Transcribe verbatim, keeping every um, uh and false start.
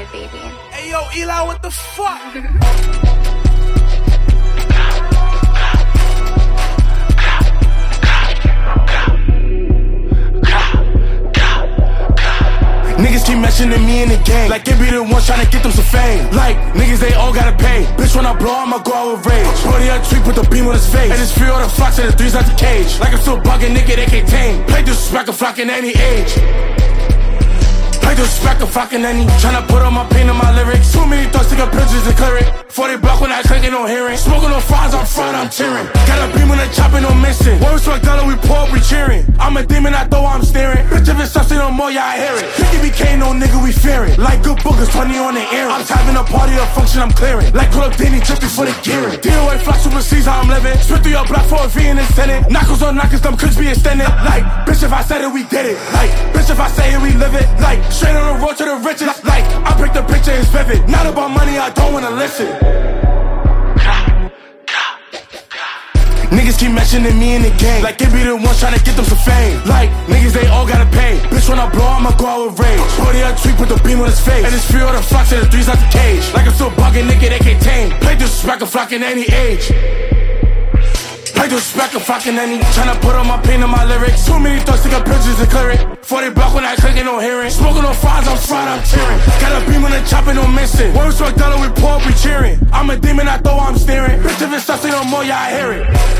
it, baby. Hey yo, Eli, what the fuck? Niggas keep mentioning me in the game, like it be the ones tryna get them some fame. Like, niggas, they all gotta pay. Bitch, when I blow, I'ma go out with rage. Brody a tweet with the beam on his face, and just free all the flocks and the threes out the cage. Like I'm still bugging, nigga, they can't tame. Play disrespect a flock in any age. Play disrespect a flock in any. Tryna put all my pain in my lyrics. Too many thoughts to get pictures and clear it. forty block when I click it, no hearing. Smoking on fries, I'm fried, I'm tearing. Got a beam when I chopping, no missing. Words like dollar, we pull up, we cheering. I'm a demon, I throw, I'm staring. Bitch, if it's something no more, yeah, I hear it. fifty B K, no nigga, we fearing. Like good boogers, twenty on the air. I'm having a party, a function, I'm clearing. Like pull up Danny just before the gearing. D O A flock, super seas, how I'm living. Spit through your block for a V in the Senate. Knuckles on knockers, them could be extended. Like, bitch, if I said it, we did it. Like, bitch, if I say it, we live it. Like, straight on the road to the riches. Like, I pick the picture, it's vivid. Not about money, I don't wanna listen. Niggas keep mentioning me in the game, like it be the ones tryna get them some fame. Like, niggas, they all gotta pay. Bitch, when I blow, I'ma go out with rage. Brody a tweet with the beam on his face, and just free all the flocks and the threes out the cage. Like I'm still bugging, nigga, they can't tame. Play disrespect a flock in any age. Play disrespect a flock in any. Tryna put all my pain in my lyrics. Too many thoughts to get pictures and clear it. forty block when I click it, no hearing. Smoking on fries, I'm fried, I'm tearing. Got a beam when I chopping, no missing. Words like dollar, we pull up, we cheering. I'm a demon, I throw, I'm staring. Bitch, if it's something no more, yeah, I hear it.